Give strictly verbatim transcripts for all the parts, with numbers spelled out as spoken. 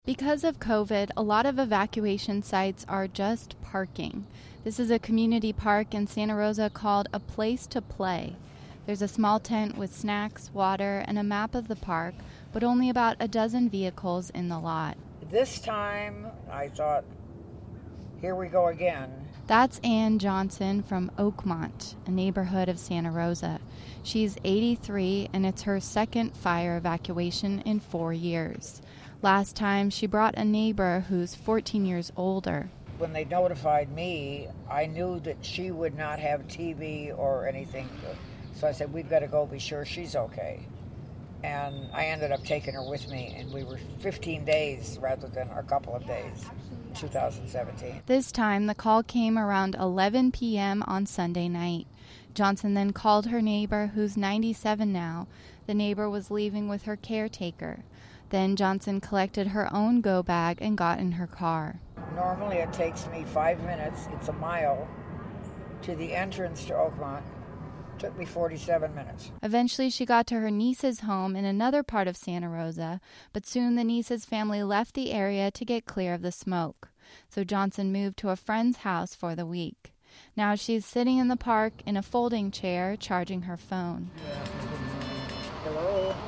Because of COVID, a lot of evacuation sites are just parking. This is a community park in Santa Rosa called A Place to Play. There's a small tent with snacks, water, and a map of the park, but only about a dozen vehicles in the lot. This time, I thought, here we go again. That's Ann Johnson from Oakmont, a neighborhood of Santa Rosa. She's eighty-three, and it's her second fire evacuation in four years. Last time, she brought a neighbor who's fourteen years older. When they notified me, I knew that she would not have T V or anything. So I said, we've got to go be sure she's okay. And I ended up taking her with me, and we were fifteen days rather than a couple of days, two thousand seventeen. This time, the call came around eleven p.m. on Sunday night. Johnson then called her neighbor, who's ninety-seven now. The neighbor was leaving with her caretaker. Then Johnson collected her own go bag and got in her car. Normally it takes me five minutes, it's a mile, to the entrance to Oakmont. It took me forty-seven minutes. Eventually she got to her niece's home in another part of Santa Rosa, but soon the niece's family left the area to get clear of the smoke. So Johnson moved to a friend's house for the week. Now she's sitting in the park in a folding chair, charging her phone. Hello?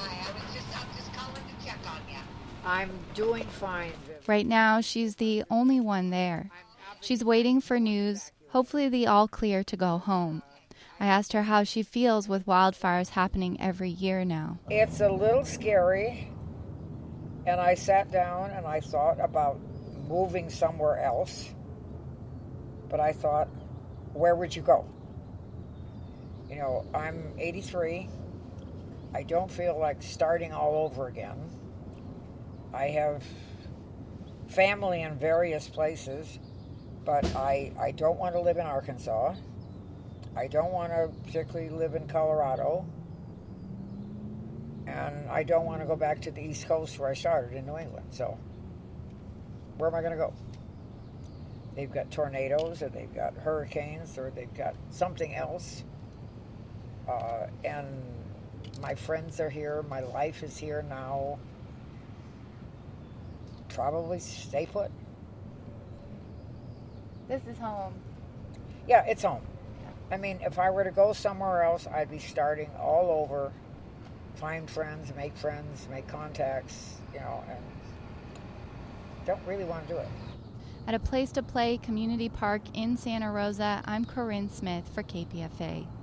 I'm doing fine. Right now, she's the only one there. She's waiting for news, hopefully the all clear to go home. I asked her how she feels with wildfires happening every year now. It's a little scary, and I sat down and I thought about moving somewhere else, but I thought, where would you go? You know, I'm eighty-three. I don't feel like starting all over again. I have family in various places, but I, I don't want to live in Arkansas. I don't want to particularly live in Colorado. And I don't want to go back to the East Coast where I started in New England. So where am I going to go? They've got tornadoes, or they've got hurricanes, or they've got something else. Uh, and my friends are here. My life is here now. Probably stay put. This is home. Yeah, it's home. I mean, if I were to go somewhere else, I'd be starting all over, find friends, make friends, make contacts, you know, and don't really want to do it. At A Place to Play community park in Santa Rosa, I'm Corinne Smith for K P F A.